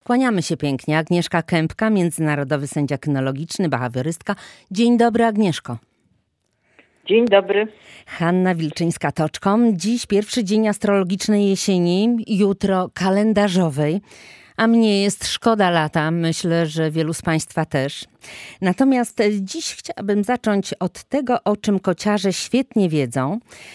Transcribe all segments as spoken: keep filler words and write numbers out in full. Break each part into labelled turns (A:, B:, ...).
A: Kłaniamy się pięknie. Agnieszka Kępka, międzynarodowy sędzia kynologiczny, behawiorystka. Dzień dobry, Agnieszko.
B: Dzień dobry.
A: Hanna Wilczyńska-Toczkom. Dziś pierwszy dzień astrologicznej jesieni, jutro kalendarzowej. A mnie jest szkoda lata, myślę, że wielu z Państwa też. Natomiast dziś chciałabym zacząć od tego, o czym kociarze świetnie wiedzą,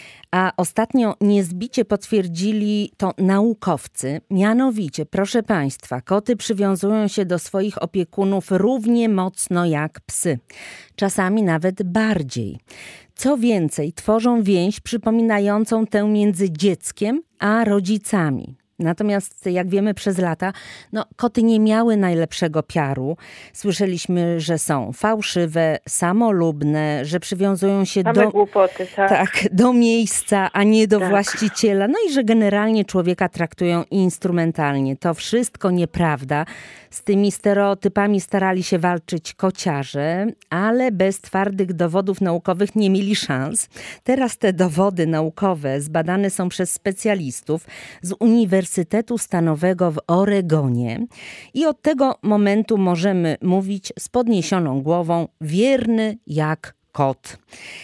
A: a ostatnio niezbicie potwierdzili to naukowcy. Mianowicie, proszę Państwa, koty przywiązują się do swoich opiekunów równie mocno jak psy. Czasami nawet bardziej. Co więcej, tworzą więź przypominającą tę między dzieckiem a rodzicami. Natomiast, jak wiemy, przez lata no, koty nie miały najlepszego piaru. Słyszeliśmy, że są fałszywe, samolubne, że przywiązują się
B: Same
A: do,
B: głupoty, tak.
A: tak, do miejsca, a nie do
B: tak.
A: właściciela. No i że generalnie człowieka traktują instrumentalnie. To wszystko nieprawda. Z tymi stereotypami starali się walczyć kociarze, ale bez twardych dowodów naukowych nie mieli szans. Teraz te dowody naukowe zbadane są przez specjalistów z Uniwersytetu Stanowego w Oregonie i od tego momentu możemy mówić z podniesioną głową, wierny jak kot.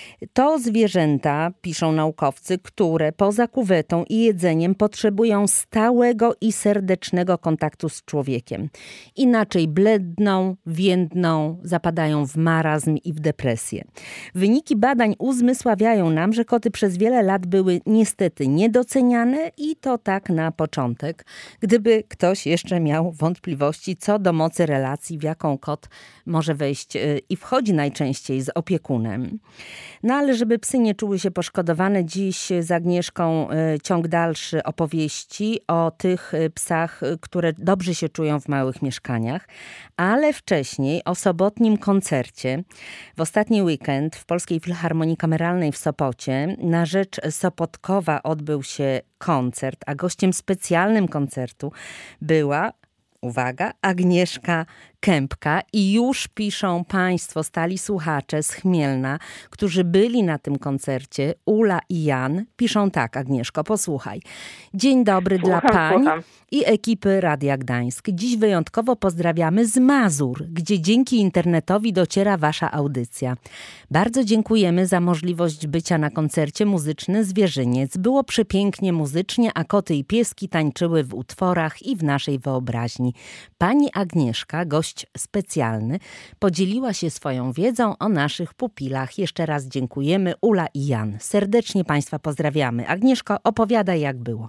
A: To zwierzęta, piszą naukowcy, które poza kuwetą i jedzeniem potrzebują stałego i serdecznego kontaktu z człowiekiem. Inaczej bledną, więdną, zapadają w marazm i w depresję. Wyniki badań uzmysławiają nam, że koty przez wiele lat były niestety niedoceniane i to tak na początek. Gdyby ktoś jeszcze miał wątpliwości co do mocy relacji, w jaką kot może wejść i wchodzi najczęściej z opiekunem. No ale żeby psy nie czuły się poszkodowane, dziś z Agnieszką ciąg dalszy opowieści o tych psach, które dobrze się czują w małych mieszkaniach, ale wcześniej o sobotnim koncercie. W ostatni weekend w Polskiej Filharmonii Kameralnej w Sopocie na rzecz Sopotkowa odbył się koncert, a gościem specjalnym koncertu była, uwaga, Agnieszka Kępka i już piszą Państwo, stali słuchacze z Chmielna, którzy byli na tym koncercie, Ula i Jan, piszą tak, Agnieszko, posłuchaj. Dzień dobry
B: Słucham,
A: dla pań
B: słucham.
A: i ekipy Radia Gdańsk. Dziś wyjątkowo pozdrawiamy z Mazur, gdzie dzięki internetowi dociera Wasza audycja. Bardzo dziękujemy za możliwość bycia na koncercie muzyczny Zwierzyniec. Było przepięknie muzycznie, a koty i pieski tańczyły w utworach i w naszej wyobraźni. Pani Agnieszka, gość specjalny, podzieliła się swoją wiedzą o naszych pupilach. Jeszcze raz dziękujemy. Ula i Jan. Serdecznie Państwa pozdrawiamy. Agnieszko, opowiadaj, jak było.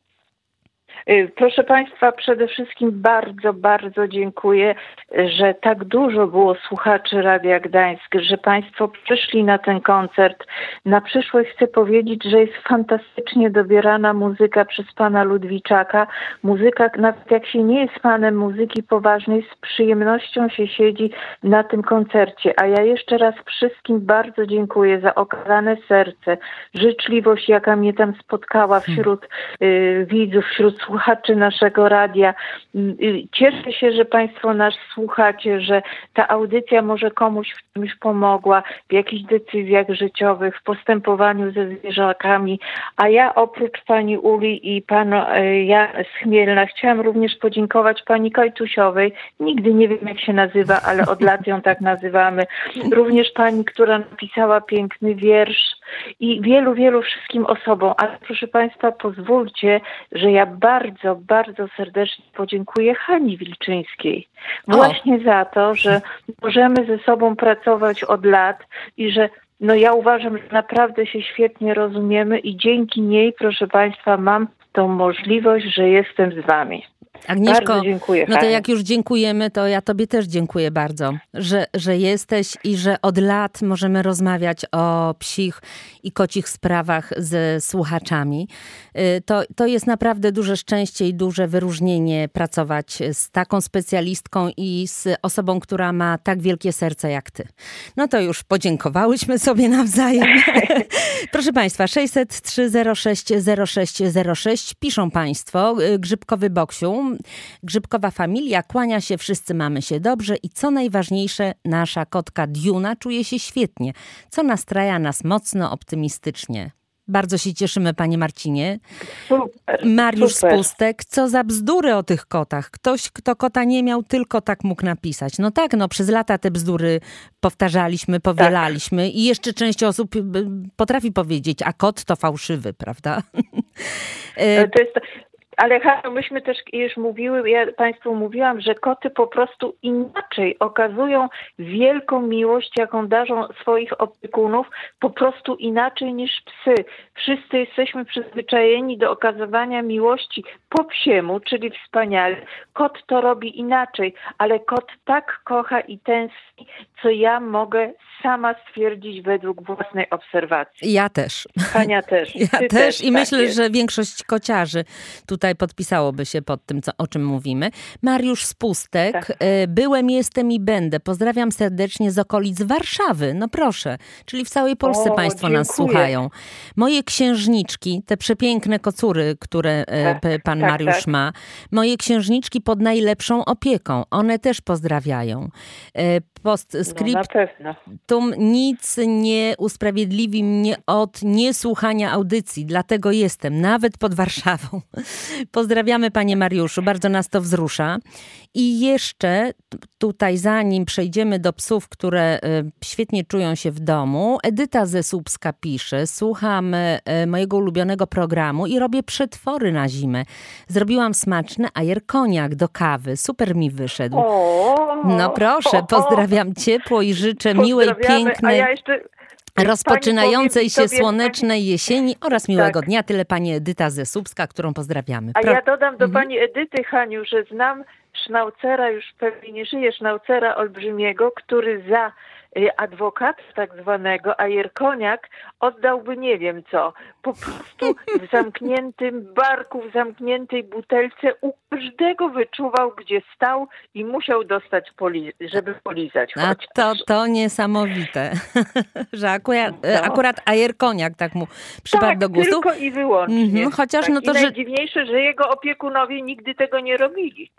B: Proszę Państwa, przede wszystkim bardzo, bardzo dziękuję, że tak dużo było słuchaczy Radia Gdańsk, że Państwo przyszli na ten koncert. Na przyszłość chcę powiedzieć, że jest fantastycznie dobierana muzyka przez pana Ludwiczaka. Muzyka, nawet jak się nie jest fanem muzyki poważnej, z przyjemnością się siedzi na tym koncercie. A ja jeszcze raz wszystkim bardzo dziękuję za okazane serce, życzliwość, jaka mnie tam spotkała wśród y, widzów, wśród słuchaczy naszego radia. Cieszę się, że Państwo nas słuchacie, że ta audycja może komuś w czymś pomogła, w jakichś decyzjach życiowych, w postępowaniu ze zwierzakami. A ja oprócz pani Uli i pana ja z Chmielna chciałam również podziękować pani Kajtusiowej. Nigdy nie wiem, jak się nazywa, ale od lat ją tak nazywamy. Również pani, która napisała piękny wiersz i wielu, wielu wszystkim osobom. Ale proszę Państwa, pozwólcie, że ja bardzo, bardzo serdecznie podziękuję Hani Wilczyńskiej. Właśnie o. za to, że możemy ze sobą pracować od lat i że no ja uważam, że naprawdę się świetnie rozumiemy i dzięki niej, proszę Państwa, mam tą możliwość, że jestem z Wami.
A: Agnieszko,
B: bardzo dziękuję,
A: no to
B: Hani.
A: jak już dziękujemy, to ja Tobie też dziękuję bardzo, że, że jesteś i że od lat możemy rozmawiać o psich i kocich sprawach ze słuchaczami. To, to jest naprawdę duże szczęście i duże wyróżnienie pracować z taką specjalistką i z osobą, która ma tak wielkie serce jak Ty. No to już podziękowałyśmy sobie nawzajem. Proszę Państwa, sześćset trzy zero sześć zero sześć zero sześć piszą Państwo, Grzybkowy Boksiu, Grzybkowa familia, kłania się, wszyscy mamy się dobrze i co najważniejsze, nasza kotka Diuna czuje się świetnie, co nastraja nas mocno optymistycznie. Bardzo się cieszymy, panie Marcinie.
B: Super,
A: Mariusz
B: super.
A: Spustek, co za bzdury o tych kotach. Ktoś, kto kota nie miał, tylko tak mógł napisać. No tak, no przez lata te bzdury powtarzaliśmy, powielaliśmy tak. I jeszcze część osób potrafi powiedzieć, a kot to fałszywy, prawda?
B: To jest... Ale Haniu, myśmy też już mówiły, ja Państwu mówiłam, że koty po prostu inaczej okazują wielką miłość, jaką darzą swoich opiekunów, po prostu inaczej niż psy. Wszyscy jesteśmy przyzwyczajeni do okazywania miłości po psiemu, czyli wspaniale. Kot to robi inaczej, ale kot tak kocha i tęskni, co ja mogę sama stwierdzić według własnej obserwacji.
A: Ja też.
B: Hania też.
A: Ja
B: Ty
A: też,
B: też
A: i
B: tak
A: myślę,
B: jest.
A: że większość kociarzy tutaj podpisałoby się pod tym, co, o czym mówimy. Mariusz Spustek, tak. Byłem, jestem i będę. Pozdrawiam serdecznie z okolic Warszawy. No proszę, czyli w całej Polsce
B: o,
A: państwo
B: dziękuję.
A: nas słuchają. Moje księżniczki, te przepiękne kocury, które tak, pan tak, Mariusz tak. ma, moje księżniczki pod najlepszą opieką. One też pozdrawiają. Postscriptum, no, nic nie usprawiedliwi mnie od niesłuchania audycji, dlatego jestem, nawet pod Warszawą. Pozdrawiamy, panie Mariuszu, bardzo nas to wzrusza. I jeszcze tutaj, zanim przejdziemy do psów, które świetnie czują się w domu, Edyta ze Słupska pisze, słucham mojego ulubionego programu i robię przetwory na zimę. Zrobiłam smaczny ajerkoniak do kawy, super mi wyszedł.
B: O,
A: no proszę, pozdrawiam ciepło i życzę miłej, pięknej,
B: ja jeszcze...
A: rozpoczynającej się
B: sobie,
A: słonecznej jesieni oraz miłego
B: tak.
A: dnia. Tyle pani Edyta ze Słupska, którą pozdrawiamy.
B: A
A: Pro...
B: ja dodam do
A: mhm.
B: pani Edyty, Haniu, że znam sznaucera, już pewnie nie żyje, sznaucera olbrzymiego, który za adwokata tak zwanego, ajerkoniak, oddałby nie wiem co. Po prostu w zamkniętym barku, w zamkniętej butelce u każdego wyczuwał, gdzie stał i musiał dostać, poli- żeby polizać.
A: A to, to niesamowite, że akurat, no. akurat ajerkoniak tak mu przypadł
B: tak,
A: do gustu.
B: tylko i wyłącznie.
A: Mhm, chociaż
B: tak.
A: no to,
B: I
A: że...
B: najdziwniejsze, że jego opiekunowie nigdy tego nie robili.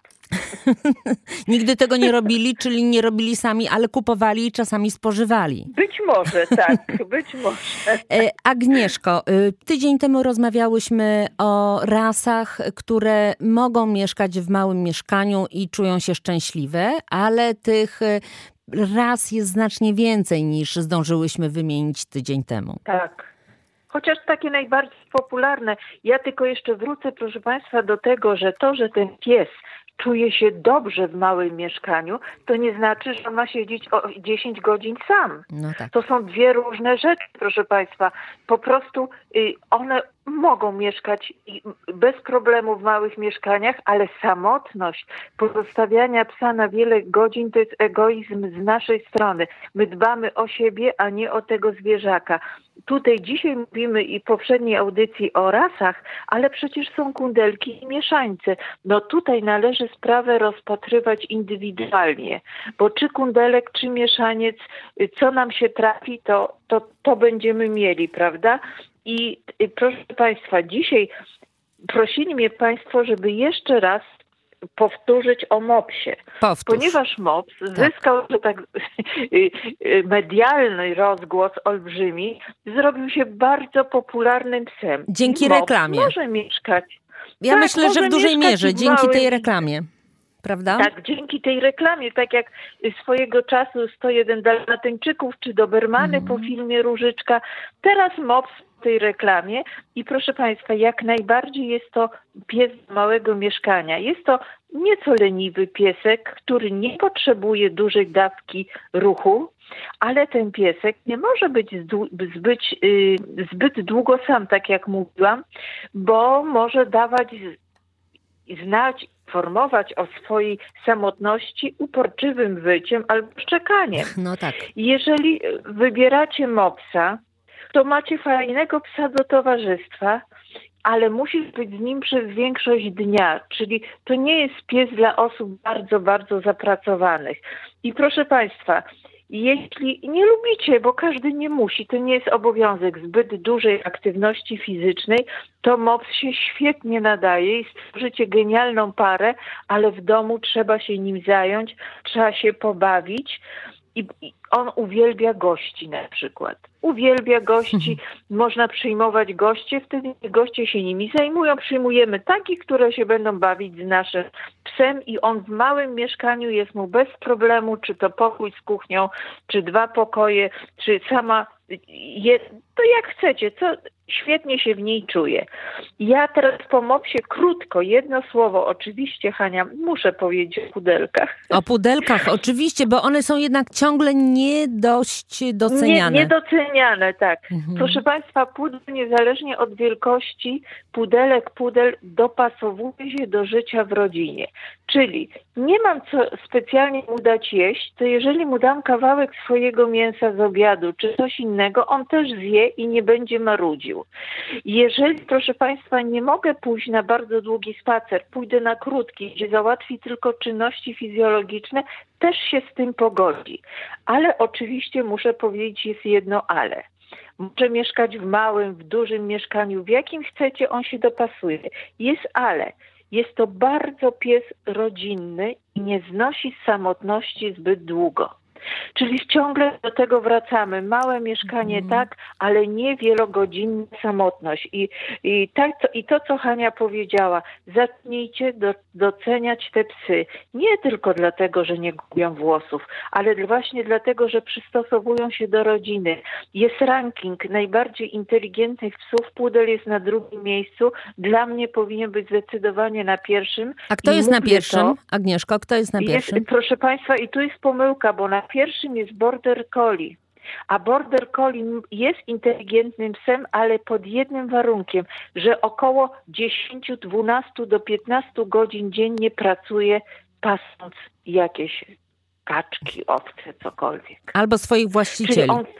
A: Nigdy tego nie robili, czyli nie robili sami, ale kupowali i czasami spożywali.
B: Być może, tak, być może.
A: Agnieszko, tydzień temu rozmawiałyśmy o rasach, które mogą mieszkać w małym mieszkaniu i czują się szczęśliwe, ale tych ras jest znacznie więcej niż zdążyłyśmy wymienić tydzień temu.
B: Tak. Chociaż takie najbardziej popularne. Ja tylko jeszcze wrócę, proszę Państwa, do tego, że to, że ten pies czuje się dobrze w małym mieszkaniu, to nie znaczy, że on ma siedzieć o dziesięć godzin sam.
A: No tak.
B: To są dwie różne rzeczy, proszę Państwa. Po prostu y, one mogą mieszkać bez problemu w małych mieszkaniach, ale samotność, pozostawiania psa na wiele godzin to jest egoizm z naszej strony. My dbamy o siebie, a nie o tego zwierzaka. Tutaj dzisiaj mówimy i w poprzedniej audycji o rasach, ale przecież są kundelki i mieszańce. No tutaj należy sprawę rozpatrywać indywidualnie, bo czy kundelek, czy mieszaniec, co nam się trafi, to, to, to będziemy mieli, prawda? I, i proszę Państwa, dzisiaj prosili mnie Państwo, żeby jeszcze raz powtórzyć o mopsie.
A: Powtórz.
B: Ponieważ mops tak. zyskał, że tak medialny rozgłos olbrzymi, zrobił się bardzo popularnym psem.
A: Dzięki
B: I mops
A: reklamie.
B: może mieszkać.
A: Ja
B: tak,
A: myślę, że w dużej mierze, dzięki
B: małym...
A: tej reklamie. Prawda?
B: Tak, dzięki tej reklamie, tak jak swojego czasu sto jeden Dalmatyńczyków czy Dobermany mm. po filmie Różyczka, teraz mops w tej reklamie i proszę Państwa, jak najbardziej jest to pies małego mieszkania. Jest to nieco leniwy piesek, który nie potrzebuje dużej dawki ruchu, ale ten piesek nie może być zbyt, zbyt długo sam, tak jak mówiłam, bo może dawać znać, informować o swojej samotności uporczywym wyciem albo szczekaniem.
A: No tak.
B: Jeżeli wybieracie mopsa, to macie fajnego psa do towarzystwa, ale musisz być z nim przez większość dnia, czyli to nie jest pies dla osób bardzo, bardzo zapracowanych. I proszę Państwa, jeśli nie lubicie, bo każdy nie musi, to nie jest obowiązek zbyt dużej aktywności fizycznej, to mops się świetnie nadaje i stworzycie genialną parę, ale w domu trzeba się nim zająć, trzeba się pobawić. I, I on uwielbia gości na przykład. Uwielbia gości, można przyjmować goście, wtedy goście się nimi zajmują. Przyjmujemy takich, które się będą bawić z naszym psem i on w małym mieszkaniu jest mu bez problemu, czy to pokój z kuchnią, czy dwa pokoje, czy sama, je, to jak chcecie, co świetnie się w niej czuje. Ja teraz po mopsie krótko, jedno słowo, oczywiście, Hania, muszę powiedzieć o pudelkach.
A: O pudelkach, oczywiście, bo one są jednak ciągle nie dość doceniane.
B: Nie, niedoceniane, tak.
A: Mhm.
B: Proszę Państwa, pudel niezależnie od wielkości, pudelek, pudel dopasowuje się do życia w rodzinie. Czyli nie mam co specjalnie mu dać jeść, to jeżeli mu dam kawałek swojego mięsa z obiadu, czy coś innego, on też zje i nie będzie marudził. Jeżeli, proszę Państwa, nie mogę pójść na bardzo długi spacer, pójdę na krótki, gdzie załatwi tylko czynności fizjologiczne, też się z tym pogodzi. Ale oczywiście muszę powiedzieć, jest jedno ale. Może mieszkać w małym, w dużym mieszkaniu, w jakim chcecie, on się dopasuje. Jest ale. Jest to bardzo pies rodzinny i nie znosi samotności zbyt długo. Czyli ciągle do tego wracamy. Małe mieszkanie mm. tak, ale nie wielogodzinna samotność. I, i, tak, to, I to, co Hania powiedziała, zacznijcie do, doceniać te psy. Nie tylko dlatego, że nie gubią włosów, ale właśnie dlatego, że przystosowują się do rodziny. Jest ranking najbardziej inteligentnych psów. Pudel jest na drugim miejscu. Dla mnie powinien być zdecydowanie na pierwszym.
A: A kto
B: I
A: jest na
B: mówię
A: pierwszym?
B: to,
A: Agnieszko, kto jest na pierwszym?
B: Jest, proszę Państwa, i tu jest pomyłka, bo na pierwszym jest Border Collie. A Border Collie jest inteligentnym psem, ale pod jednym warunkiem, że około dziesięć, dwanaście do piętnastu godzin dziennie pracuje, pasąc jakieś kaczki, owce, cokolwiek.
A: Albo swoich właścicieli.
B: On,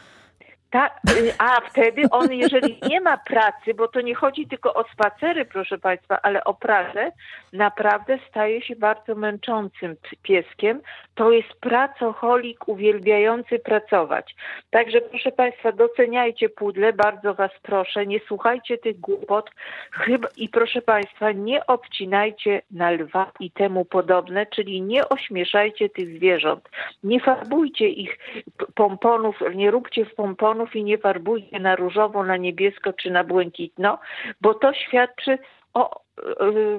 B: ta, a wtedy on, jeżeli nie ma pracy, bo to nie chodzi tylko o spacery, proszę Państwa, ale o pracę, naprawdę staje się bardzo męczącym pieskiem. To jest pracocholik uwielbiający pracować. Także proszę Państwa, doceniajcie pudle, bardzo Was proszę, nie słuchajcie tych głupot chyba, i proszę Państwa, nie obcinajcie na lwa i temu podobne, czyli nie ośmieszajcie tych zwierząt. Nie farbujcie ich pomponów, nie róbcie w pomponów i nie farbujcie na różowo, na niebiesko czy na błękitno, bo to świadczy o yy,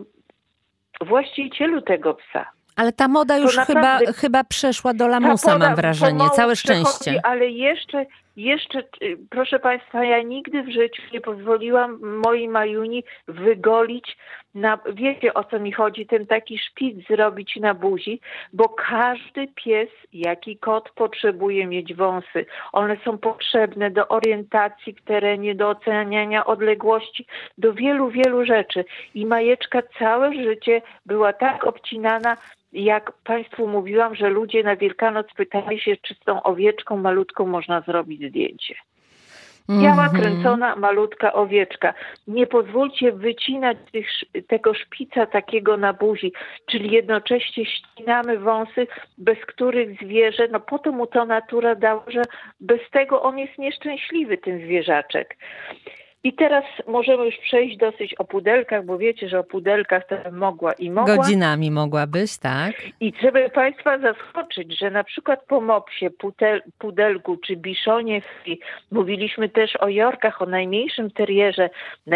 B: właścicielu tego psa.
A: Ale ta moda już chyba, chyba przeszła do lamusa, poda, mam wrażenie. Całe szczęście.
B: Ale jeszcze, jeszcze, proszę Państwa, ja nigdy w życiu nie pozwoliłam mojej Majuni wygolić, na, wiecie o co mi chodzi, ten taki szpic zrobić na buzi, bo każdy pies, jak i kot, potrzebuje mieć wąsy. One są potrzebne do orientacji w terenie, do oceniania odległości, do wielu, wielu rzeczy. I Majeczka całe życie była tak obcinana, jak Państwu mówiłam, że ludzie na Wielkanoc pytali się, czy z tą owieczką malutką można zrobić zdjęcie. Biała, mm-hmm. kręcona, malutka owieczka. Nie pozwólcie wycinać tych, tego szpica takiego na buzi, czyli jednocześnie ścinamy wąsy, bez których zwierzę, no po to mu to natura dała, że bez tego on jest nieszczęśliwy, ten zwierzaczek. I teraz możemy już przejść dosyć o pudelkach, bo wiecie, że o pudelkach to mogła i mogła.
A: Godzinami mogłabyś, tak.
B: I żeby Państwa zaskoczyć, że na przykład po mopsie, pudel, pudelku czy biszonie, mówiliśmy też o jorkach, o najmniejszym terierze,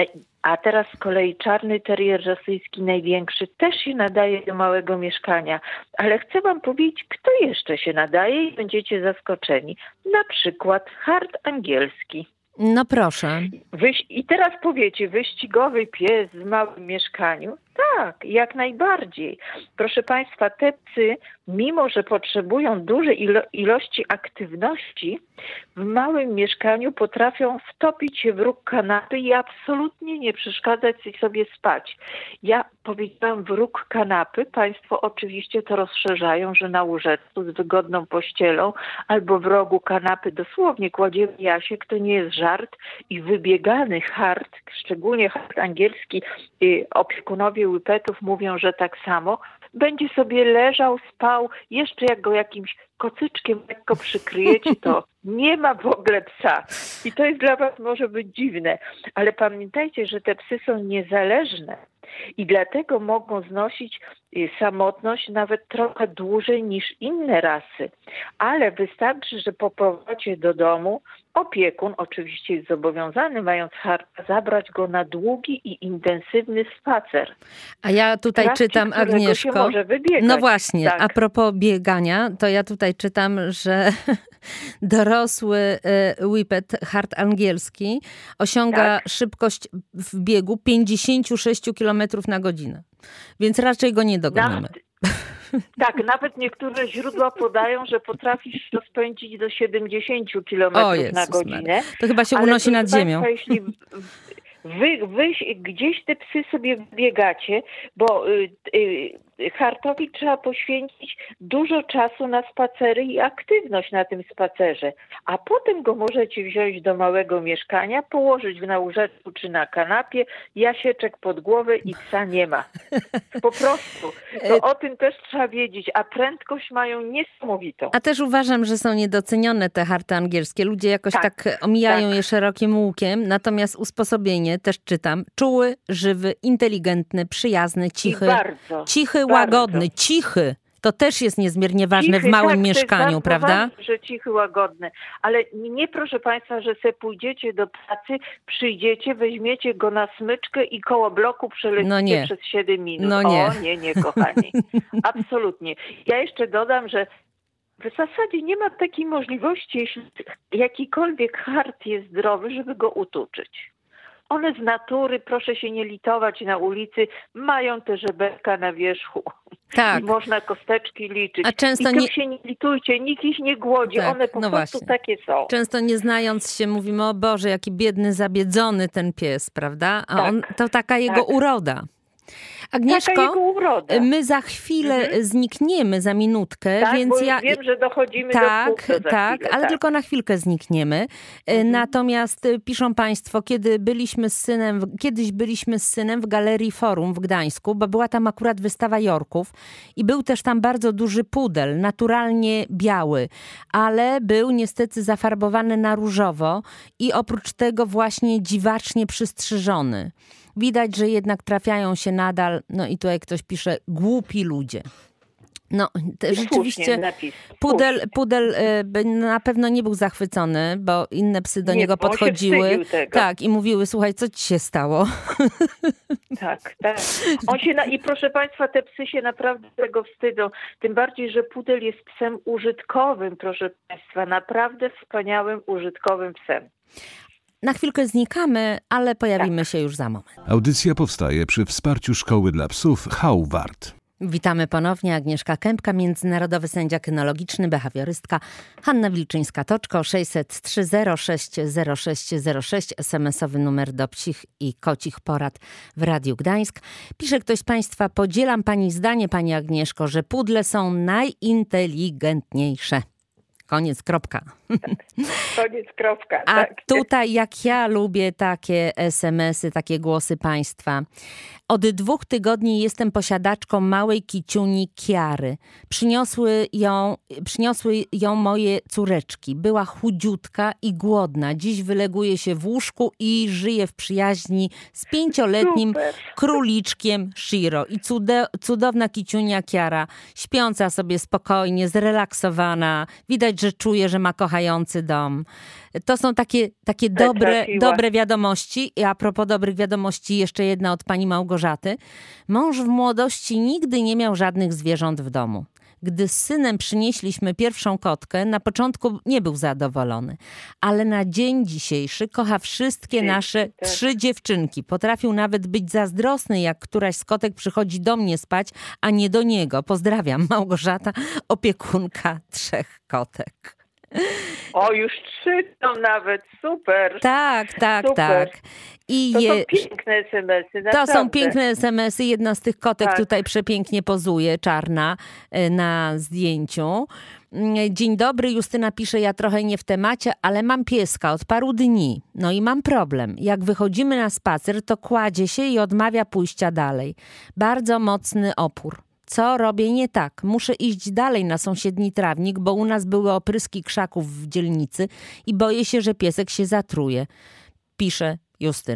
B: a teraz z kolei czarny terier rosyjski największy też się nadaje do małego mieszkania. Ale chcę Wam powiedzieć, kto jeszcze się nadaje i będziecie zaskoczeni. Na przykład hart angielski.
A: No proszę.
B: Wyś- I teraz powiecie, wyścigowy pies w małym mieszkaniu? Tak, jak najbardziej. Proszę Państwa, te psy, mimo że potrzebują dużej ilo- ilości aktywności, w małym mieszkaniu potrafią wtopić się w róg kanapy i absolutnie nie przeszkadzać sobie spać. Ja powiedziałam w róg kanapy, Państwo oczywiście to rozszerzają, że na łóżeczku z wygodną pościelą albo w rogu kanapy dosłownie kładziemy Jasiek, to nie jest żart i wybiegany hart, szczególnie hart angielski, yy, opiekunowie łypetów mówią, że tak samo, będzie sobie leżał, spał, jeszcze jak go jakimś kocyczkiem lekko przykryjecie, to nie ma w ogóle psa. I to jest dla Was może być dziwne, ale pamiętajcie, że te psy są niezależne i dlatego mogą znosić samotność nawet trochę dłużej niż inne rasy. Ale wystarczy, że po powrocie do domu opiekun oczywiście jest zobowiązany, mając harta, zabrać go na długi i intensywny spacer.
A: A ja tutaj czytam, Agnieszko,
B: się może wybiegać.
A: No właśnie,
B: tak.
A: A propos biegania, to ja tutaj czytam, że dorosły whippet, hart angielski, osiąga tak. szybkość w biegu pięćdziesiąt sześć kilometrów na godzinę. Więc raczej go nie dogonimy.
B: Nawet, tak, nawet niektóre źródła podają, że potrafi się rozpędzić do siedemdziesiąt kilometrów na godzinę.
A: Maria. To chyba się unosi nad ziemią.
B: Państwa, jeśli wy, wy gdzieś te psy sobie biegacie, bo y, y, hartowi trzeba poświęcić dużo czasu na spacery i aktywność na tym spacerze, a potem go możecie wziąć do małego mieszkania, położyć na łóżeczku czy na kanapie, jasieczek pod głowę i psa nie ma. Po prostu. To o tym też trzeba wiedzieć, a prędkość mają niesamowitą.
A: A też uważam, że są niedocenione te harty angielskie. Ludzie jakoś tak, tak omijają tak. je szerokim łukiem, natomiast usposobienie, też czytam, czuły, żywy, inteligentny, przyjazny, cichy.
B: I bardzo.
A: Cichy, łagodny, bardzo. Cichy. To też jest niezmiernie ważne cichy, w małym tak, mieszkaniu, prawda?
B: Ważne, że cichy, łagodny. Ale nie proszę Państwa, że se pójdziecie do pracy, przyjdziecie, weźmiecie go na smyczkę i koło bloku przelecicie no nie. przez siedem minut.
A: No nie.
B: O nie, nie, kochani. Absolutnie. Ja jeszcze dodam, że w zasadzie nie ma takiej możliwości, jeśli jakikolwiek hart jest zdrowy, żeby go utuczyć. One z natury, proszę się nie litować na ulicy, mają te żeberka na wierzchu. Tak. I można kosteczki liczyć.
A: A często
B: I tu
A: nie...
B: się nie litujcie, nikt ich nie głodzi, tak, one po
A: no
B: prostu
A: właśnie.
B: takie są.
A: Często nie znając się mówimy, o Boże, jaki biedny, zabiedzony ten pies, prawda? A
B: tak,
A: on, to taka jego
B: tak.
A: uroda. Agnieszko, my za chwilę
B: mhm.
A: znikniemy, za minutkę,
B: tak,
A: więc
B: bo
A: ja
B: wiem, że dochodzimy
A: tak,
B: do punktu za
A: tak,
B: chwilę,
A: ale
B: tak.
A: tylko na chwilkę znikniemy.
B: Mhm.
A: Natomiast piszą Państwo, kiedy byliśmy z synem, kiedyś byliśmy z synem w Galerii Forum w Gdańsku, bo była tam akurat wystawa Yorków i był też tam bardzo duży pudel, naturalnie biały, ale był niestety zafarbowany na różowo i oprócz tego właśnie dziwacznie przystrzyżony. Widać, że jednak trafiają się nadal, no i tutaj ktoś pisze, głupi ludzie. No, te, rzeczywiście pudel, pudel y, na pewno nie był zachwycony, bo inne psy do
B: nie,
A: niego podchodziły
B: tego.
A: tak, i mówiły, słuchaj, co ci się stało?
B: Tak, tak. On się na, i proszę Państwa, te psy się naprawdę tego wstydzą. Tym bardziej, że pudel jest psem użytkowym, proszę Państwa, naprawdę wspaniałym, użytkowym psem.
A: Na chwilkę znikamy, ale pojawimy tak. się już za moment.
C: Audycja powstaje przy wsparciu Szkoły dla Psów Hauwart.
A: Witamy ponownie. Agnieszka Kępka, międzynarodowy sędzia kynologiczny, behawiorystka, Hanna Wilczyńska-Toczko, sześćset trzy zero sześć zero sześć zero sześć, es em esowy numer do psich i kocich porad w Radiu Gdańsk. Pisze ktoś z Państwa, podzielam Pani zdanie, Pani Agnieszko, że pudle są najinteligentniejsze. Koniec, kropka.
B: Tak. Koniec, kropka.
A: A
B: tak.
A: tutaj jak ja lubię takie es em esy, takie głosy Państwa. Od dwóch tygodni jestem posiadaczką małej kiciuni Kiary. Przyniosły ją, przyniosły ją moje córeczki. Była chudziutka i głodna. Dziś wyleguje się w łóżku i żyje w przyjaźni z pięcioletnim Super. króliczkiem Shiro. I cude, cudowna kiciunia Kiara, śpiąca sobie spokojnie, zrelaksowana. Widać, że czuje, że ma kochający dom. To są takie, takie dobre, dobre wiadomości. I a propos dobrych wiadomości, jeszcze jedna od pani Małgorzaty. Mąż w młodości nigdy nie miał żadnych zwierząt w domu. Gdy z synem przynieśliśmy pierwszą kotkę, na początku nie był zadowolony. Ale na dzień dzisiejszy kocha wszystkie nasze trzy dziewczynki. Potrafił nawet być zazdrosny, jak któraś z kotek przychodzi do mnie spać, a nie do niego. Pozdrawiam, Małgorzata, opiekunka trzech kotek.
B: O, już trzy to nawet, super.
A: Tak, tak, super. tak. I
B: to
A: je...
B: są piękne es em esy, naprawdę.
A: To są piękne es em esy. Jedna z tych kotek tak. tutaj przepięknie pozuje, czarna, na zdjęciu. Dzień dobry, Justyna pisze, ja trochę nie w temacie, ale mam pieska od paru dni. No i mam problem. Jak wychodzimy na spacer, to kładzie się i odmawia pójścia dalej. Bardzo mocny opór. Co robię nie tak? Muszę iść dalej na sąsiedni trawnik, bo u nas były opryski krzaków w dzielnicy i boję się, że piesek się zatruje. Pisze Justyna.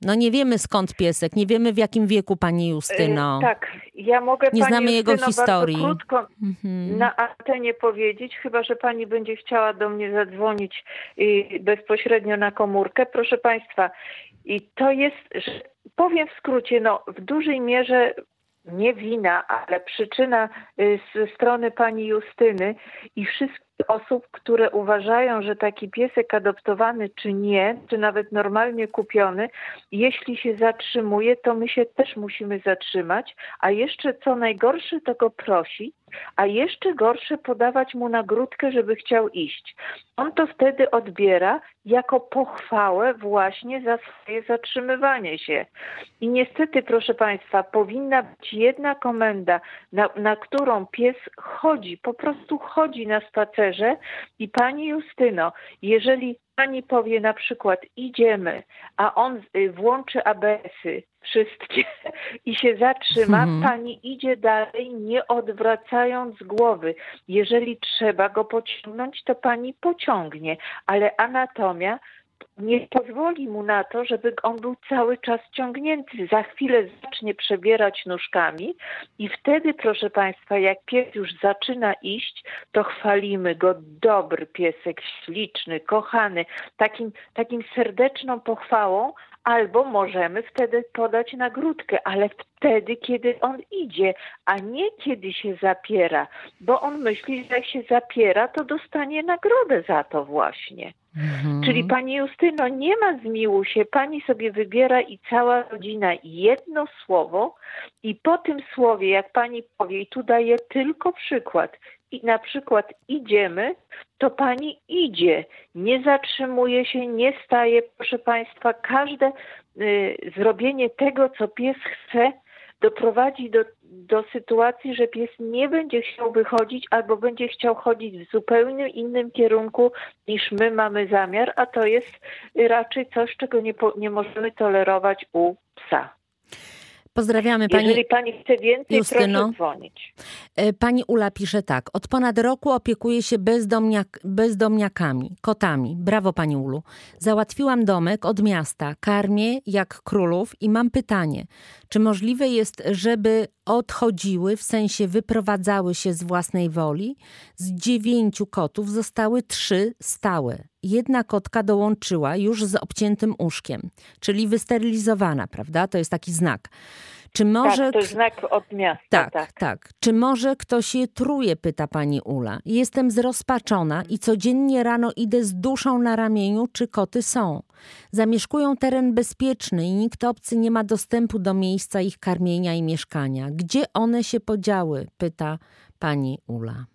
A: No nie wiemy skąd piesek, nie wiemy w jakim wieku, pani Justyno.
B: Yy, tak, ja mogę
A: nie
B: pani
A: znamy
B: Justyno
A: jego historii.
B: bardzo krótko
A: Mhm.
B: na antenie powiedzieć, chyba że pani będzie chciała do mnie zadzwonić yy, bezpośrednio na komórkę. Proszę państwa, i to jest, że powiem w skrócie, no w dużej mierze nie wina, ale przyczyna yy, ze strony pani Justyny i wszystkich osób, które uważają, że taki piesek adoptowany czy nie, czy nawet normalnie kupiony, jeśli się zatrzymuje, to my się też musimy zatrzymać, a jeszcze co najgorsze, to go prosić, a jeszcze gorsze podawać mu nagródkę, żeby chciał iść. On to wtedy odbiera jako pochwałę właśnie za swoje zatrzymywanie się. I niestety, proszę państwa, powinna być jedna komenda, na, na którą pies chodzi, po prostu chodzi na spacerze i pani Justyno, jeżeli pani powie na przykład idziemy, a on włączy A B S-y wszystkie i się zatrzyma, mhm. pani idzie dalej, nie odwracając głowy. Jeżeli trzeba go pociągnąć, to pani pociągnie, ale anatomia nie pozwoli mu na to, żeby on był cały czas ciągnięty. Za chwilę zacznie przebierać nóżkami i wtedy, proszę państwa, jak pies już zaczyna iść, to chwalimy go. Dobry piesek, śliczny, kochany, takim, takim serdeczną pochwałą, albo możemy wtedy podać nagródkę, ale wtedy, kiedy on idzie, a nie kiedy się zapiera, bo on myśli, że jak się zapiera, to dostanie nagrodę za to właśnie. Mhm. Czyli pani Justyno, nie ma zmiłuj się, pani sobie wybiera i cała rodzina jedno słowo i po tym słowie, jak pani powie, i tu daję tylko przykład, i na przykład idziemy, to pani idzie, nie zatrzymuje się, nie staje. Proszę państwa, każde y, zrobienie tego, co pies chce, doprowadzi do, do sytuacji, że pies nie będzie chciał wychodzić albo będzie chciał chodzić w zupełnie innym kierunku niż my mamy zamiar, a to jest raczej coś, czego nie, po, nie możemy tolerować u psa.
A: Pozdrawiamy pani.
B: Jeżeli pani chce więcej,
A: Justyno,
B: proszę dzwonić.
A: Pani Ula pisze tak. Od ponad roku opiekuję się bezdomniak, bezdomniakami, kotami. Brawo pani Ulu. Załatwiłam domek od miasta. Karmię jak królów i mam pytanie. Czy możliwe jest, żeby odchodziły, w sensie wyprowadzały się z własnej woli? Z dziewięciu kotów zostały trzy stałe. Jedna kotka dołączyła już z obciętym uszkiem, czyli wysterylizowana, prawda? To jest taki znak. Czy może...
B: Tak, to jest znak od miasta.
A: Tak,
B: tak,
A: tak. Czy może ktoś je truje, pyta pani Ula. Jestem zrozpaczona i codziennie rano idę z duszą na ramieniu, czy koty są. Zamieszkują teren bezpieczny i nikt obcy nie ma dostępu do miejsca ich karmienia i mieszkania. Gdzie one się podziały, pyta pani Ula.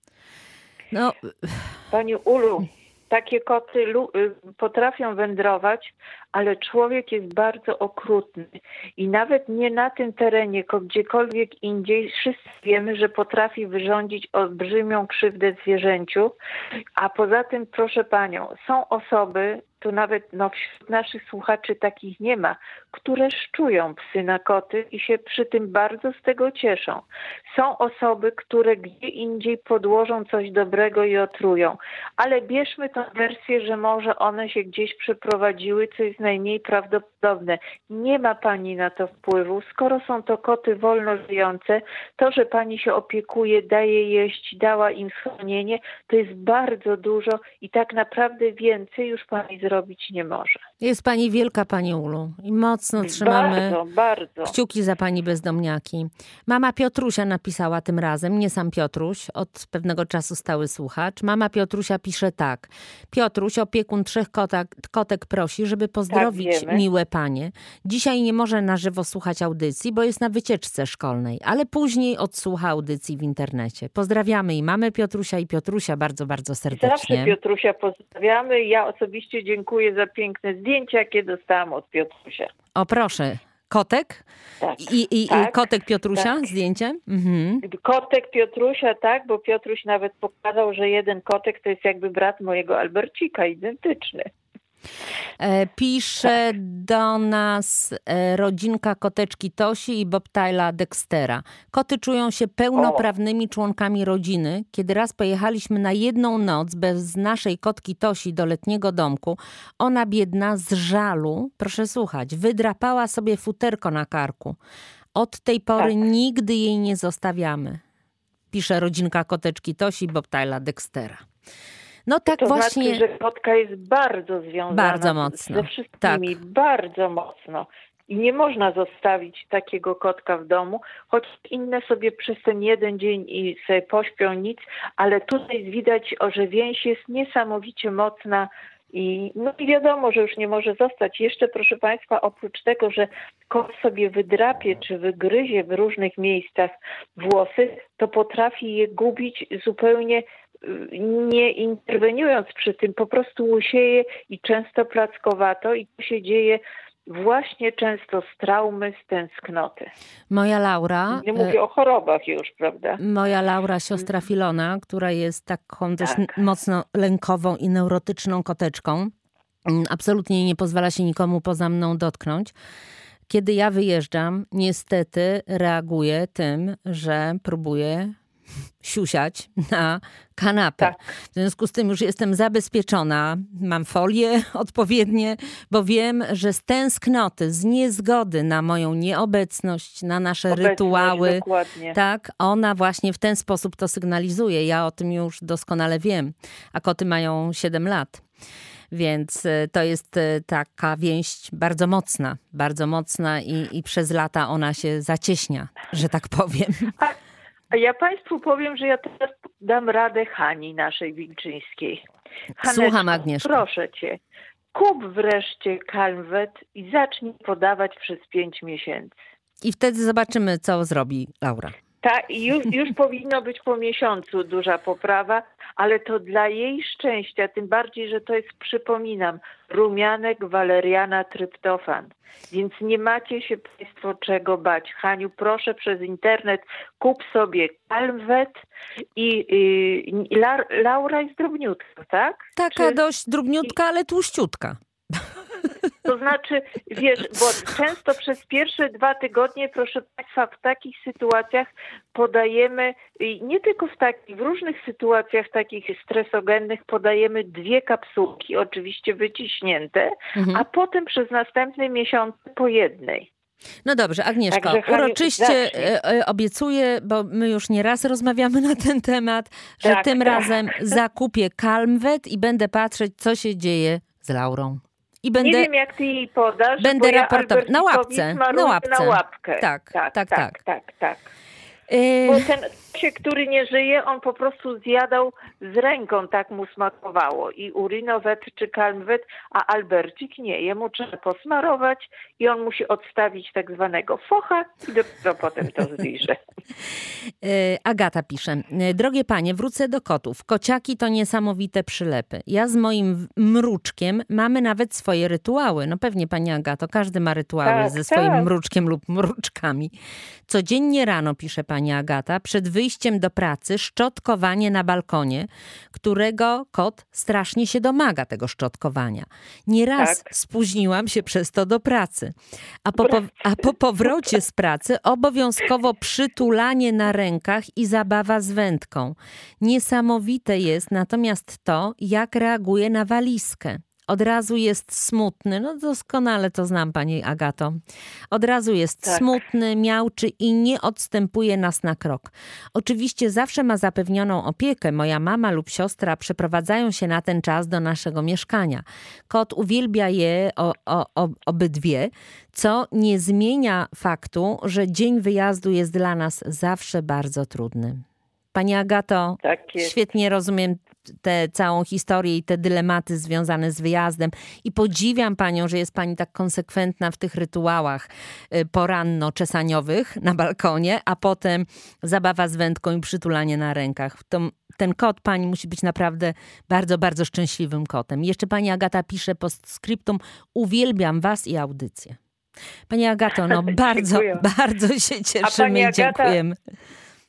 A: No...
B: Pani Ulu, takie koty lu- potrafią wędrować, ale człowiek jest bardzo okrutny i nawet nie na tym terenie, gdziekolwiek indziej, wszyscy wiemy, że potrafi wyrządzić olbrzymią krzywdę zwierzęciu, a poza tym, proszę panią, są osoby, tu nawet no, wśród naszych słuchaczy takich nie ma, które szczują psy na koty i się przy tym bardzo z tego cieszą. Są osoby, które gdzie indziej podłożą coś dobrego i otrują, ale bierzmy tę wersję, że może one się gdzieś przeprowadziły, co jest najmniej prawdopodobne. Nie ma pani na to wpływu. Skoro są to koty wolno żyjące, to, że pani się opiekuje, daje jeść, dała im schronienie, to jest bardzo dużo i tak naprawdę więcej już pani zrobić nie może.
A: Jest pani wielka, pani Ulu, i mocno trzymamy
B: bardzo, bardzo.
A: kciuki za pani bezdomniaki. Mama Piotrusia napisała tym razem, nie sam Piotruś, od pewnego czasu stały słuchacz. Mama Piotrusia pisze tak. Piotruś, opiekun trzech kotek, kotek prosi, żeby pozdrowić
B: tak,
A: miłe panie. Dzisiaj nie może na żywo słuchać audycji, bo jest na wycieczce szkolnej, ale później odsłucha audycji w internecie. Pozdrawiamy i mamę Piotrusia i Piotrusia bardzo, bardzo serdecznie.
B: Zawsze Piotrusia pozdrawiamy. Ja osobiście dziękuję za piękne zdjęcia, jakie dostałam od Piotrusia.
A: O proszę, kotek?
B: Tak.
A: I, i,
B: tak,
A: i kotek Piotrusia,
B: tak.
A: zdjęcie? Mhm.
B: Kotek Piotrusia, tak, bo Piotruś nawet pokazał, że jeden kotek to jest jakby brat mojego Albercika, identyczny.
A: E, pisze do nas e, rodzinka koteczki Tosi i Bobtaila Dextera. Koty czują się pełnoprawnymi członkami rodziny. Kiedy raz pojechaliśmy na jedną noc bez naszej kotki Tosi do letniego domku, ona biedna z żalu, proszę słuchać, wydrapała sobie futerko na karku. Od tej pory tak. nigdy jej nie zostawiamy. Pisze rodzinka koteczki Tosi i Bobtaila Dextera. No tak
B: to
A: właśnie.
B: Znaczy, że kotka jest bardzo związana
A: bardzo mocno.
B: ze wszystkimi, tak. bardzo mocno. I nie można zostawić takiego kotka w domu, choć inne sobie przez ten jeden dzień i sobie pośpią nic, ale tutaj widać, że więź jest niesamowicie mocna i no i wiadomo, że już nie może zostać. Jeszcze, proszę Państwa, oprócz tego, że kot sobie wydrapie czy wygryzie w różnych miejscach włosy, to potrafi je gubić zupełnie nie interweniując przy tym, po prostu łusieje i często plackowato i to się dzieje właśnie często z traumy, z tęsknoty.
A: Moja Laura...
B: Nie mówię o chorobach już, prawda?
A: Moja Laura, siostra Filona, która jest taką dość
B: tak.
A: mocno lękową i neurotyczną koteczką, absolutnie nie pozwala się nikomu poza mną dotknąć. Kiedy ja wyjeżdżam, niestety reaguje tym, że próbuję siusiać na kanapę. Tak. W związku z tym już jestem zabezpieczona, mam folie odpowiednie, bo wiem, że z tęsknoty, z niezgody na moją nieobecność, na nasze
B: Obecność,
A: rytuały,
B: dokładnie.
A: tak, ona właśnie w ten sposób to sygnalizuje. Ja o tym już doskonale wiem, a koty mają siedem lat. Więc to jest taka więź bardzo mocna, bardzo mocna i, i przez lata ona się zacieśnia, że tak powiem.
B: A, a ja Państwu powiem, że ja teraz dam radę Hani naszej wilczyńskiej. Haneczko,
A: słucham, Agnieszka.
B: Proszę Cię, kup wreszcie Calmvet i zacznij podawać przez pięć miesięcy.
A: I wtedy zobaczymy, co zrobi Laura.
B: Tak, już, już powinno być po miesiącu duża poprawa, ale to dla jej szczęścia, tym bardziej, że to jest, przypominam, rumianek, waleriana, tryptofan. Więc nie macie się Państwo czego bać. Haniu, proszę przez internet kup sobie Calmvet i, i, i La, Laura jest drobniutka, tak?
A: Taka
B: Czy...
A: dość drobniutka, ale tłuściutka.
B: To znaczy, wiesz, bo często przez pierwsze dwa tygodnie, proszę Państwa, w takich sytuacjach podajemy, nie tylko w takich, w różnych sytuacjach takich stresogennych podajemy dwie kapsułki, oczywiście wyciśnięte, mhm. a potem przez następne miesiące po jednej.
A: No dobrze, Agnieszko, Także, uroczyście zacznie. obiecuję, bo my już nieraz rozmawiamy na ten temat, że tak, tym tak. razem zakupię Calmvet i będę patrzeć, co się dzieje z Laurą. I będę,
B: nie wiem, jak ty jej podasz,
A: będę
B: bo ja
A: raportować. Na łapce, na łapce.
B: Na łapkę.
A: Tak, tak, tak. tak,
B: tak, tak. Bo ten się, który nie żyje, on po prostu zjadał z ręką, tak mu smakowało. I Urinowet czy Calmvet, a Albercik nie. Jemu trzeba posmarować i on musi odstawić tak zwanego focha i dopiero potem to zbliży.
A: Agata pisze. Drogie panie, wrócę do kotów. Kociaki to niesamowite przylepy. Ja z moim mruczkiem mamy nawet swoje rytuały. No pewnie, pani Agato, każdy ma rytuały tak, ze swoim tak. mruczkiem lub mruczkami. Codziennie rano, pisze pani Agata, przed wyjściem do pracy szczotkowanie na balkonie, którego kot strasznie się domaga tego szczotkowania. Nieraz tak. spóźniłam się przez to do pracy. A po, po, a po powrocie z pracy obowiązkowo przytulanie na rękach i zabawa z wędką. Niesamowite jest natomiast to, jak reaguje na walizkę. Od razu jest smutny, no doskonale to znam, pani Agato. Od razu jest tak. smutny, miauczy i nie odstępuje nas na krok. Oczywiście zawsze ma zapewnioną opiekę. Moja mama lub siostra przeprowadzają się na ten czas do naszego mieszkania. Kot uwielbia je o, o, o, obydwie, co nie zmienia faktu, że dzień wyjazdu jest dla nas zawsze bardzo trudny. Pani Agato, tak świetnie rozumiem tę całą historię i te dylematy związane z wyjazdem i podziwiam panią, że jest pani tak konsekwentna w tych rytuałach poranno-czesaniowych na balkonie, a potem zabawa z wędką i przytulanie na rękach. To, ten kot pani musi być naprawdę bardzo, bardzo szczęśliwym kotem. I jeszcze pani Agata pisze postscriptum: uwielbiam was i audycję. Pani Agato, no bardzo, bardzo się cieszymy i dziękujemy.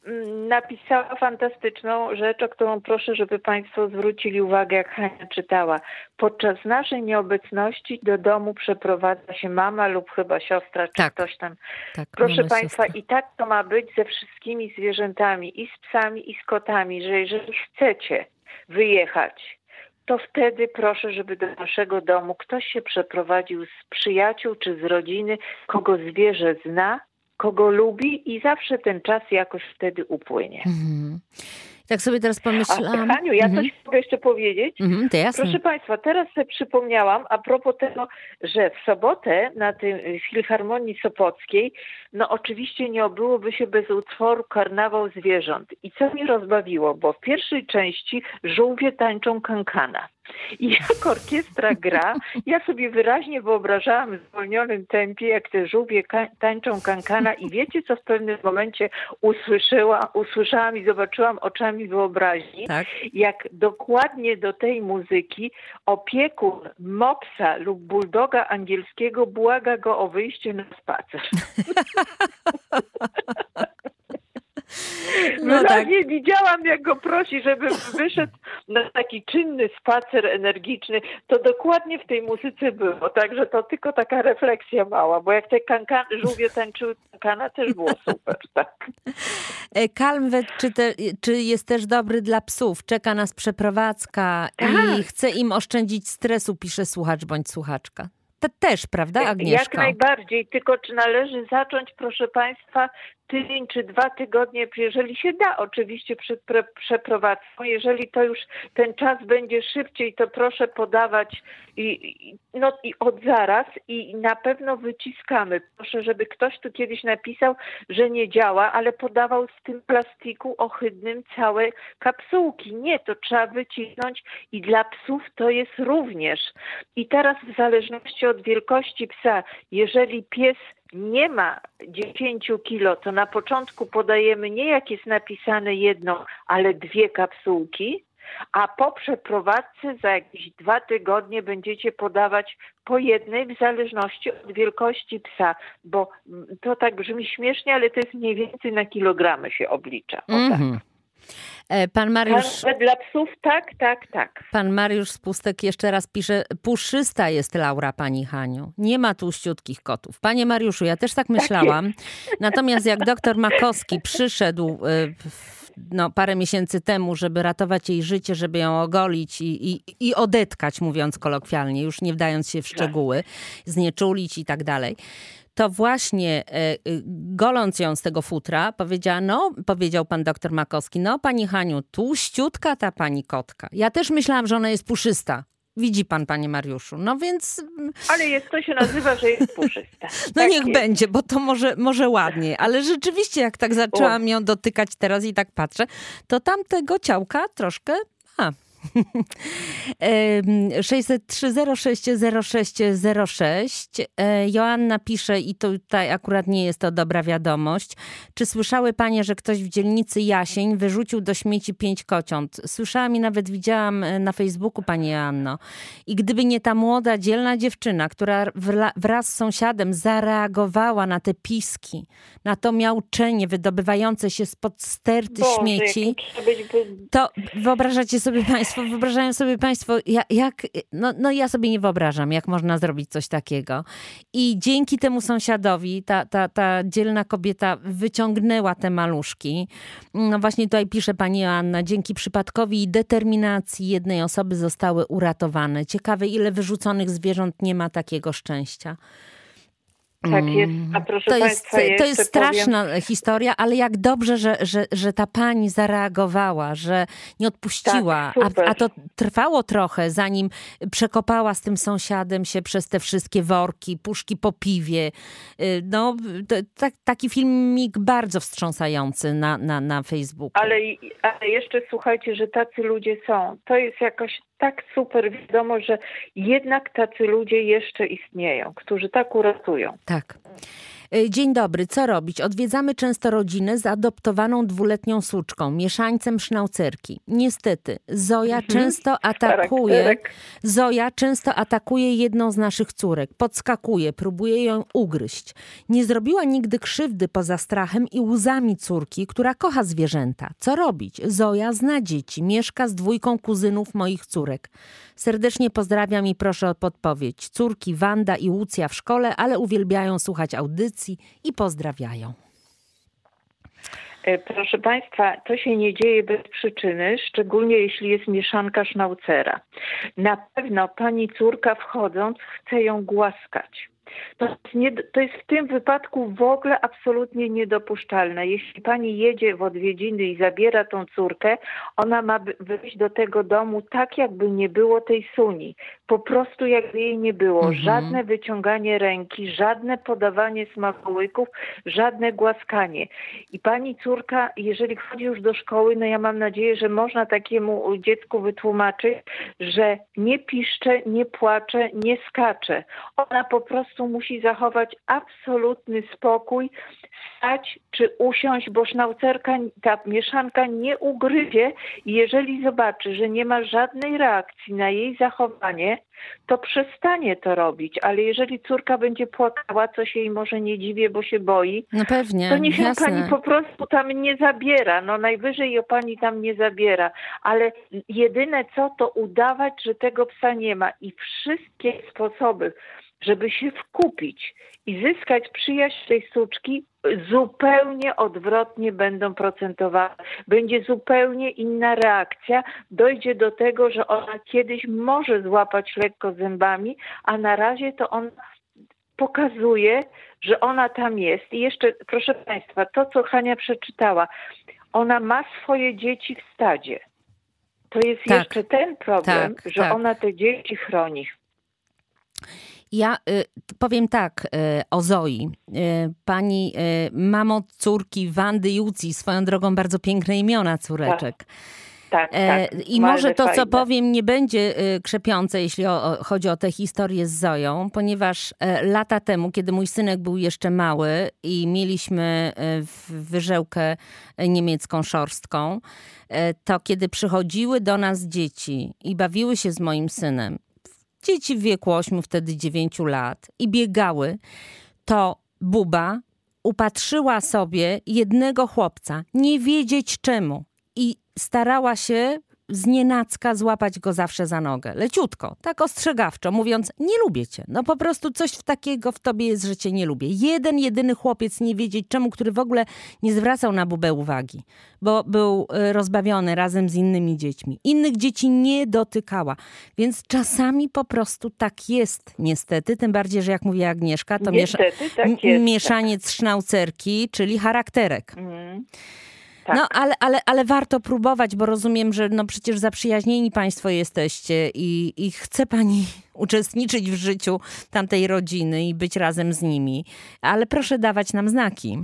B: napisała fantastyczną rzecz, o którą proszę, żeby Państwo zwrócili uwagę, jak Hania czytała. Podczas naszej nieobecności do domu przeprowadza się mama lub chyba siostra, czy
A: Tak.
B: ktoś tam.
A: Tak,
B: Proszę
A: mama,
B: Państwa,
A: siostra.
B: i tak to ma być ze wszystkimi zwierzętami, i z psami, i z kotami, że jeżeli chcecie wyjechać, to wtedy proszę, żeby do naszego domu ktoś się przeprowadził z przyjaciół czy z rodziny, kogo zwierzę zna, kogo lubi i zawsze ten czas jakoś wtedy upłynie.
A: Mhm. Tak sobie teraz
B: A
A: pomyślałam.
B: Haniu, ja
A: Mhm.
B: coś mogę jeszcze powiedzieć?
A: Mhm, to jasne.
B: Proszę Państwa, teraz sobie przypomniałam a propos tego, że w sobotę na tym Filharmonii Sopockiej, no oczywiście nie obyłoby się bez utworu Karnawał Zwierząt. I co mnie rozbawiło, bo w pierwszej części żółwie tańczą kankana. I jak orkiestra gra, ja sobie wyraźnie wyobrażałam w zwolnionym tempie, jak te żółwie ka- tańczą kankana i wiecie, co w pewnym momencie usłyszała, usłyszałam i zobaczyłam oczami wyobraźni,
A: Tak.
B: jak dokładnie do tej muzyki opiekun mopsa lub bulldoga angielskiego błaga go o wyjście na spacer.
A: No tak.
B: Wyraźnie widziałam, jak go prosi, żeby wyszedł na taki czynny spacer energiczny. To dokładnie w tej muzyce było. Także to tylko taka refleksja mała, bo jak te kankan, żółwie tańczyły kankana, też było super. Tak.
A: E, Calmwet, czy, te, czy jest też dobry dla psów? Czeka nas przeprowadzka i
B: Tak.
A: chce im oszczędzić stresu, pisze słuchacz bądź słuchaczka. To też, prawda, Agnieszko?
B: Jak najbardziej, tylko czy należy zacząć, proszę Państwa, tydzień czy dwa tygodnie, jeżeli się da, oczywiście przed pre- przeprowadzką. Jeżeli to już ten czas będzie szybciej, to proszę podawać i, i, no, i od zaraz i na pewno wyciskamy. Proszę, żeby ktoś tu kiedyś napisał, że nie działa, ale podawał z tym plastiku ohydnym całe kapsułki. Nie, to trzeba wycisnąć i dla psów to jest również. I teraz w zależności od wielkości psa, jeżeli pies nie ma dziesięć kilo, to na początku podajemy nie jak jest napisane jedną, ale dwie kapsułki, a po przeprowadzce za jakieś dwa tygodnie będziecie podawać po jednej w zależności od wielkości psa, bo to tak brzmi śmiesznie, ale to jest mniej więcej na kilogramy się oblicza. O,
A: Mhm.
B: tak.
A: E, Pan Mariusz,
B: Ale dla psów tak, tak, tak.
A: pan Mariusz z Pustek jeszcze raz pisze, puszysta jest Laura, pani Haniu. Nie ma tłuściutkich kotów. Panie Mariuszu, ja też tak myślałam. Natomiast jak doktor Makowski przyszedł y, w- no, parę miesięcy temu, żeby ratować jej życie, żeby ją ogolić i, i, i odetkać, mówiąc kolokwialnie, już nie wdając się w szczegóły, znieczulić i tak dalej, to właśnie e, e, goląc ją z tego futra, powiedziała, no, powiedział pan doktor Makowski, no pani Haniu, tłuściutka ta pani kotka. Ja też myślałam, że ona jest puszysta. Widzi pan, panie Mariuszu. No więc,
B: Ale jest, to się nazywa, że jest puszysta.
A: no
B: Tak
A: niech
B: jest.
A: będzie, bo to może, może ładniej. Ale rzeczywiście, jak tak zaczęłam ją dotykać teraz i tak patrzę, to tamtego ciałka troszkę ma. sześćset trzy zero sześć zero sześć zero sześć. Joanna pisze, i tutaj akurat nie jest to dobra wiadomość. Czy słyszały panie, że ktoś w dzielnicy Jasień wyrzucił do śmieci pięć kociąt? Słyszałam i nawet widziałam na Facebooku, pani Joanno. I gdyby nie ta młoda, dzielna dziewczyna, która wla- wraz z sąsiadem zareagowała na te piski, na to miauczenie wydobywające się spod sterty
B: Boże,
A: śmieci,
B: jak to trzeba być by-
A: to wyobrażacie sobie państwo, wyobrażają sobie państwo, jak, jak no, no ja sobie nie wyobrażam, jak można zrobić coś takiego. I dzięki temu sąsiadowi ta, ta, ta dzielna kobieta wyciągnęła te maluszki. No właśnie tutaj pisze pani Joanna, dzięki przypadkowi i determinacji jednej osoby zostały uratowane. Ciekawe, ile wyrzuconych zwierząt nie ma takiego szczęścia.
B: Tak jest. A proszę
A: To jest,
B: Państwa,
A: to
B: jeszcze
A: jest
B: powiem-
A: straszna historia, ale jak dobrze, że, że, że ta pani zareagowała, że nie odpuściła,
B: Tak,
A: a,
B: super.
A: a to trwało trochę, zanim przekopała z tym sąsiadem się przez te wszystkie worki, puszki po piwie. Y, No, to, tak, taki filmik bardzo wstrząsający na, na, na Facebooku.
B: Ale, i- ale jeszcze słuchajcie, że tacy ludzie są. To jest jakoś tak super wiadomo, że jednak tacy ludzie jeszcze istnieją, którzy tak uratują.
A: Tak. Dzień dobry, co robić? Odwiedzamy często rodzinę z adoptowaną dwuletnią suczką, mieszańcem sznaucerki. Niestety, Zoja mhm. często atakuje,
B: Charakterek.
A: Zoja często atakuje jedną z naszych córek, podskakuje, próbuje ją ugryźć. Nie zrobiła nigdy krzywdy poza strachem i łzami córki, która kocha zwierzęta. Co robić? Zoja zna dzieci, mieszka z dwójką kuzynów moich córek. Serdecznie pozdrawiam i proszę o podpowiedź. Córki Wanda i Łucja w szkole, ale uwielbiają słuchać audycji i pozdrawiają.
B: Proszę Państwa, to się nie dzieje bez przyczyny, szczególnie jeśli jest mieszanka sznaucera. Na pewno pani córka wchodząc chce ją głaskać. To jest, nie, to jest w tym wypadku w ogóle absolutnie niedopuszczalne. Jeśli pani jedzie w odwiedziny i zabiera tą córkę, ona ma wyjść do tego domu tak, jakby nie było tej suni. Po prostu jakby jej nie było. Mhm. Żadne wyciąganie ręki, żadne podawanie smakołyków, żadne głaskanie. I pani córka, jeżeli chodzi już do szkoły, no ja mam nadzieję, że można takiemu dziecku wytłumaczyć, że nie piszcze, nie płacze, nie skacze. Ona po prostu musi zachować absolutny spokój, stać czy usiąść, bo sznaucerka, ta mieszanka nie ugryzie i jeżeli zobaczy, że nie ma żadnej reakcji na jej zachowanie, to przestanie to robić. Ale jeżeli córka będzie płakała, co się jej może nie dziwię, bo się boi,
A: no pewnie,
B: to niech ją
A: jasne.
B: pani po prostu tam nie zabiera. No najwyżej ją pani tam nie zabiera. Ale jedyne co, to udawać, że tego psa nie ma. I wszystkie sposoby, żeby się wkupić i zyskać przyjaźń tej suczki, zupełnie odwrotnie będą procentowane. Będzie zupełnie inna reakcja. Dojdzie do tego, że ona kiedyś może złapać lekko zębami, a na razie to ona pokazuje, że ona tam jest. I jeszcze, proszę Państwa, to co Hania przeczytała, ona ma swoje dzieci w stadzie. To jest tak, jeszcze ten problem, tak, że tak. ona te dzieci chroni.
A: Ja y, powiem tak y, o Zoi. Y, pani y, mamo córki Wandy i Łucji, swoją drogą bardzo piękne imiona córeczek.
B: Tak, tak. tak.
A: I może to, co powiem, nie będzie krzepiące, jeśli o, o, chodzi o tę historię z Zoją, ponieważ lata temu, kiedy mój synek był jeszcze mały i mieliśmy wyżełkę niemiecką szorstką, to kiedy przychodziły do nas dzieci i bawiły się z moim synem, dzieci w wieku ośmiu, wtedy dziewięciu lat i biegały, to Buba upatrzyła sobie jednego chłopca, nie wiedzieć czemu. I starała się znienacka złapać go zawsze za nogę. Leciutko, tak ostrzegawczo, mówiąc, nie lubię cię. No po prostu coś w takiego w tobie jest, że cię nie lubię. Jeden, jedyny chłopiec, nie wiedzieć czemu, który w ogóle nie zwracał na Bubę uwagi, bo był rozbawiony razem z innymi dziećmi. Innych dzieci nie dotykała. Więc czasami po prostu tak jest, niestety. Tym bardziej, że jak mówi Agnieszka, to
B: niestety, miesza- tak jest,
A: mieszaniec tak. sznaucerki, czyli charakterek. Mm.
B: Tak.
A: No, ale, ale, ale warto próbować, bo rozumiem, że no przecież zaprzyjaźnieni państwo jesteście i, i chce pani uczestniczyć w życiu tamtej rodziny i być razem z nimi. Ale proszę dawać nam znaki.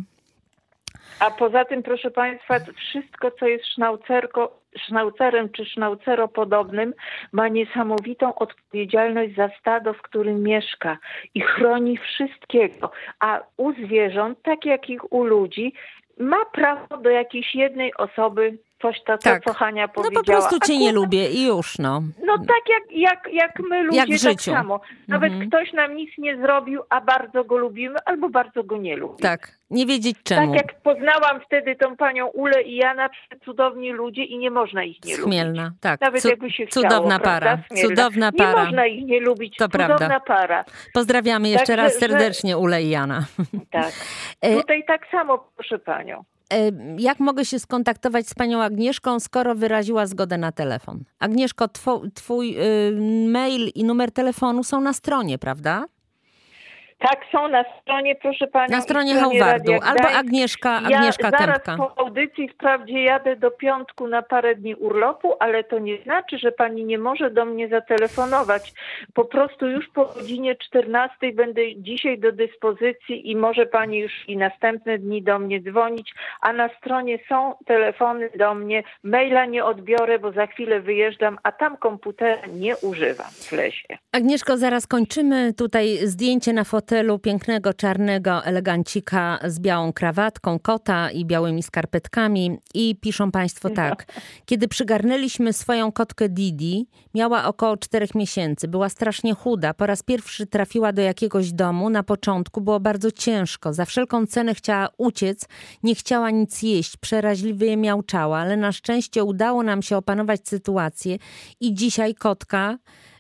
B: A poza tym, proszę Państwa, wszystko, co jest sznaucerko, sznaucerem czy sznauceropodobnym, ma niesamowitą odpowiedzialność za stado, w którym mieszka i chroni wszystkiego. A u zwierząt, tak jak i u ludzi, ma prawo do jakiejś jednej osoby, coś to,
A: tak.
B: co Hania powiedziała.
A: No po prostu cię
B: A
A: nie
B: kurwa,
A: lubię i już, no.
B: No tak jak, jak, jak my ludzie,
A: jak w
B: tak
A: życiu.
B: samo. Nawet
A: mhm.
B: ktoś nam nic nie zrobił, a bardzo go lubimy, albo bardzo go nie lubimy.
A: Tak, nie wiedzieć czemu.
B: Tak jak poznałam wtedy tą panią Ulę i Jana, cudowni ludzie i nie można ich nie
A: Schmielna,
B: lubić.
A: tak.
B: Nawet
A: Cu-
B: jakby się chciało,
A: Cudowna
B: prawda?
A: para,
B: Schmielna.
A: cudowna para.
B: Nie można ich nie lubić,
A: to
B: cudowna
A: prawda.
B: para.
A: Pozdrawiamy jeszcze
B: Także,
A: raz serdecznie
B: że...
A: Ulę i Jana.
B: Tak. Tutaj tak samo, proszę panią.
A: Jak mogę się skontaktować z panią Agnieszką, skoro wyraziła zgodę na telefon? Agnieszko, two, twój y, mail i numer telefonu są na stronie, prawda?
B: Tak, są na stronie, proszę panią.
A: Na stronie Hałwardu. Albo Agnieszka, Agnieszka
B: ja
A: Kępka.
B: Zaraz po audycji wprawdzie jadę do piątku na parę dni urlopu, ale to nie znaczy, że pani nie może do mnie zatelefonować. Po prostu już po godzinie czternastej będę dzisiaj do dyspozycji i może pani już i następne dni do mnie dzwonić, a na stronie są telefony do mnie. Maila nie odbiorę, bo za chwilę wyjeżdżam, a tam komputera nie używam w lesie.
A: Agnieszko, zaraz kończymy. Tutaj zdjęcie na fotelu fotelu pięknego, czarnego elegancika z białą krawatką, kota i białymi skarpetkami i piszą państwo tak. Kiedy przygarnęliśmy swoją kotkę Didi, miała około czterech miesięcy. Była strasznie chuda. Po raz pierwszy trafiła do jakiegoś domu. Na początku było bardzo ciężko. Za wszelką cenę chciała uciec. Nie chciała nic jeść. Przeraźliwie miauczała, ale na szczęście udało nam się opanować sytuację i dzisiaj kotka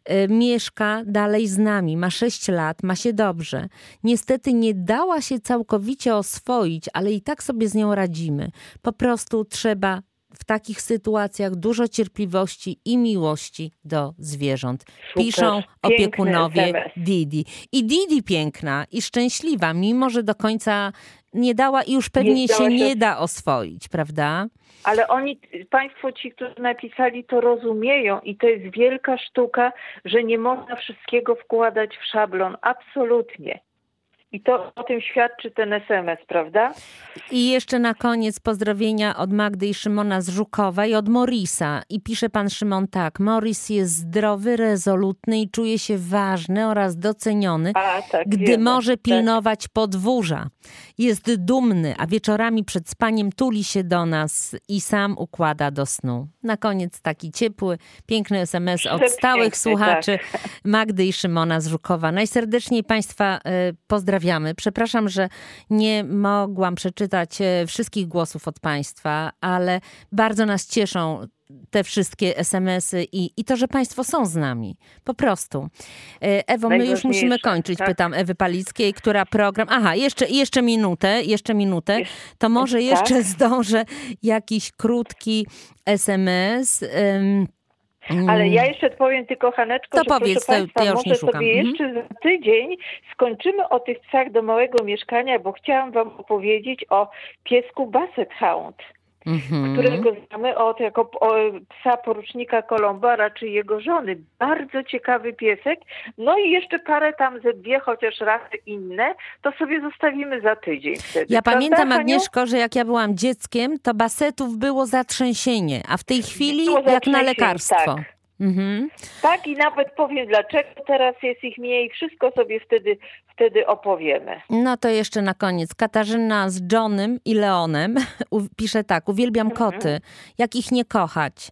A: mieszka dalej z nami, ma sześć lat, ma się dobrze. Niestety nie dała się całkowicie oswoić, ale i tak sobie z nią radzimy. Po prostu trzeba w takich sytuacjach dużo cierpliwości i miłości do zwierząt.
B: Super.
A: Piszą
B: Piękny
A: opiekunowie
B: S M S.
A: Didi. I Didi piękna i szczęśliwa, mimo że do końca nie dała i już pewnie
B: Nie
A: się
B: zdała się-
A: nie da oswoić, prawda?
B: Ale oni, państwo ci, którzy napisali, to rozumieją i to jest wielka sztuka, że nie można wszystkiego wkładać w szablon. Absolutnie. I to o tym świadczy ten S M S, prawda?
A: I jeszcze na koniec pozdrowienia od Magdy i Szymona z Żukowa i od Morisa. I pisze pan Szymon tak. Morris jest zdrowy, rezolutny i czuje się ważny oraz doceniony,
B: A, tak,
A: gdy
B: wiemy,
A: może
B: tak.
A: pilnować podwórza. Jest dumny, a wieczorami przed spaniem tuli się do nas i sam układa do snu. Na koniec taki ciepły, piękny S M S od
B: Przepiękny,
A: stałych słuchaczy
B: tak.
A: Magdy i Szymona z Żukowa. Najserdeczniej państwa y, pozdrawiamy. Przepraszam, że nie mogłam przeczytać e, wszystkich głosów od państwa, ale bardzo nas cieszą te wszystkie es em esy i, i to, że państwo są z nami. Po prostu. E, Ewo, my już musimy
B: Najważniejsze,
A: kończyć,
B: tak.
A: pytam Ewy Palickiej, która program... Aha, jeszcze, jeszcze minutę, jeszcze minutę. To może
B: tak.
A: jeszcze zdążę jakiś krótki es em es. Ym,
B: Ale ja jeszcze powiem tylko, Haneczko,
A: To
B: że
A: powiedz,
B: proszę
A: to- to
B: Państwa,
A: ja już nie
B: może
A: szukam.
B: sobie
A: Mhm.
B: jeszcze za tydzień skończymy o tych psach do małego mieszkania, bo chciałam wam opowiedzieć o piesku Basset Hound,
A: mhm.
B: którego znamy od, jako o, psa porucznika Colombo, a raczej jego żony. Bardzo ciekawy piesek. No i jeszcze parę tam ze dwie, chociaż rasy inne, to sobie zostawimy za tydzień wtedy.
A: Ja
B: Prawda,
A: pamiętam,
B: Haniu?
A: Agnieszko, że jak ja byłam dzieckiem, to basetów było zatrzęsienie, a w tej chwili
B: Było
A: jak na
B: zatrzęsienie,
A: lekarstwo.
B: tak.
A: Mhm.
B: Tak, i nawet powiem dlaczego teraz jest ich mniej. Wszystko sobie wtedy, wtedy opowiemy.
A: No to jeszcze na koniec. Katarzyna z Johnem i Leonem u- pisze tak. Uwielbiam
B: Mhm.
A: koty. Jak ich nie kochać?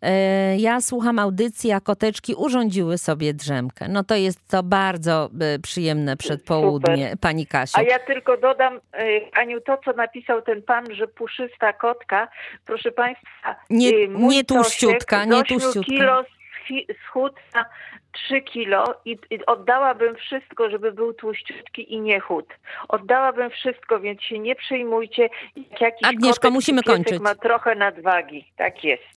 A: E, ja słucham audycji, a koteczki urządziły sobie drzemkę. No to jest to bardzo e, przyjemne przedpołudnie, pani Kasiu.
B: A ja tylko dodam, y, Aniu, to co napisał ten pan, że puszysta kotka, proszę Państwa,
A: Nie-
B: y, mój
A: nie tłuściutka,
B: Tosiek
A: nie
B: z ośmiu
A: tłuściutka.
B: kilo schi- schudł na trzy kilo i, i oddałabym wszystko, żeby był tłuściutki i nie chudł. Oddałabym wszystko, więc się nie przejmujcie. Jak jakiś
A: Agnieszko,
B: kotek,
A: musimy
B: piesek
A: kończyć.
B: ma trochę nadwagi. Tak jest.